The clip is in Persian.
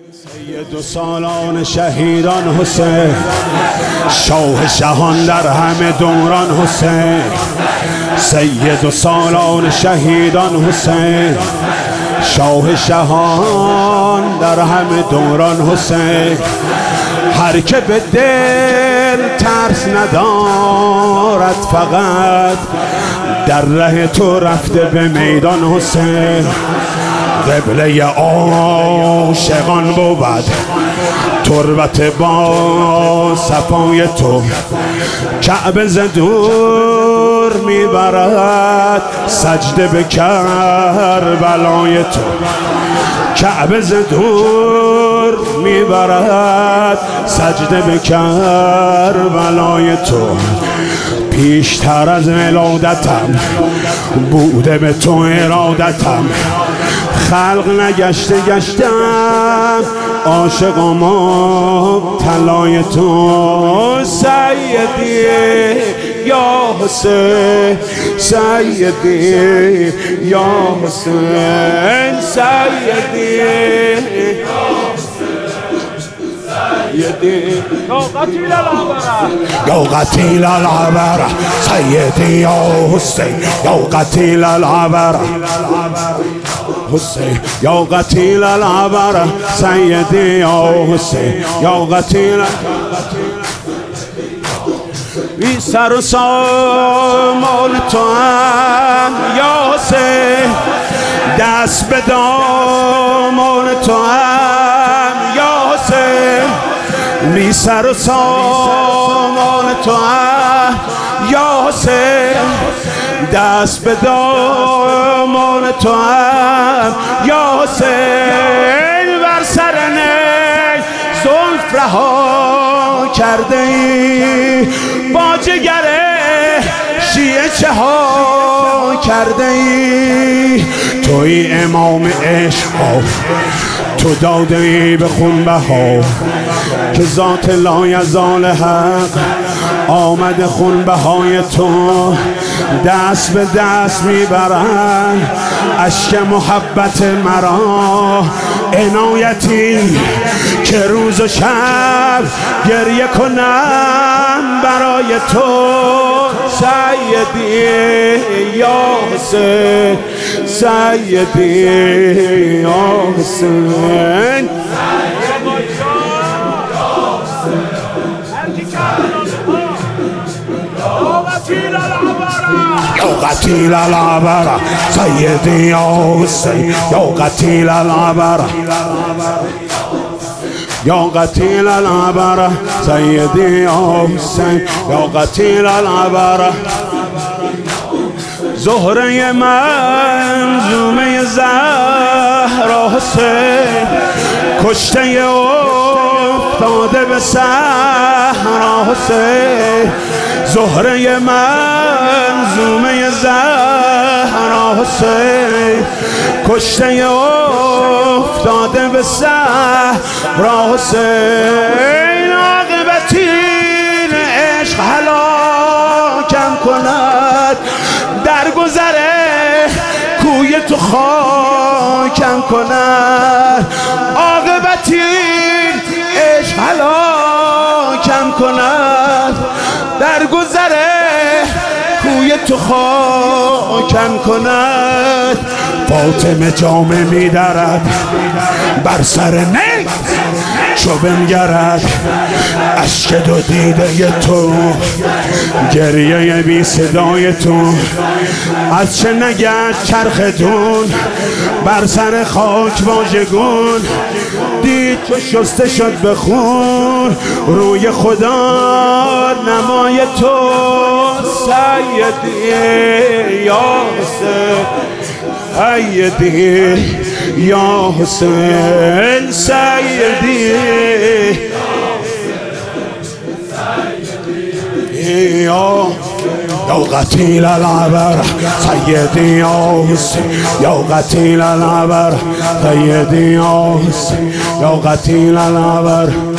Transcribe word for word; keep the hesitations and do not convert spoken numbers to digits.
سید و سالان شهیدان حسین، شاه شهان در همه دوران حسین. سید و سالان شهیدان حسین، شاه شهان در همه دوران حسین. هر که به دل ترس ندارد فقط در ره تو رفته به میدان حسین. قبله عاشقان بود تربت با صفای تو، کعبه ز دور میبرد سجده به کربلای تو. کعبه ز دور میبرد سجده به کربلای تو. پیشتر از ولادتم بوده به تو ارادتم، خلق نگشته گشتم عاشق و مبتلای تو. سیدی یا حسین، سیدی یا حسین، سیدی یا قتیل العبره، یا قتیل العبره، سیدی یا حسین، یا قتیل العبره حسین، یا قتیل العبره، سیدی یا حسین، یا قتیل. بی سر و سامان تو هم یا حسین، دست به دامان تو هم یا حسین. بی سر و سامان تو هم یا حسین، دست به دامان تو هم یا حسین. بر سر نی زلف رها کرده ای، با جگر شیعه چه ها کرده ای. توی امام عشق ها، تو داده ای به خون بها، که ذات لایزال حق آمده خون بهای تو. دست به دست میبرن اشک محبت مرا، عنایتی که روز و شب گریه کنم برای تو. سیدی یا حسین، سیدی یا حسین، یا قتیل العبره، سیدی یا حسین، یا قتیل العبره، یا قتیل العبره، سیدی یا حسین، یا قتیل العبره. زهره منظومه زهرا حسین، کشته افتاده به صحرا حسین. زهره منظومه زهرا حسین، کشته افتاده به صحرا حسین. عاقبتی عشق هلاکم کند، در گذر کوی تو خاکم کند. عاقبتی عشق هلاکم کند، در گذر کوی تو خاکم کند. فاطمه جامه میدرد بر سر نی چو بنگرد، اشک دو دیده تو، گریه بی صدای تو. از چه نگشت چرختون بر سر خاک واژگون، دید چو شسته شد به خون روی خدا نمای تو. سیدی یا حسین، سیدی یا حسین، سیدی یا یا قتیل العبره، سیدی یا حسین، یا قتیل العبره، سیدی یا حسین، یا قتیل العبره.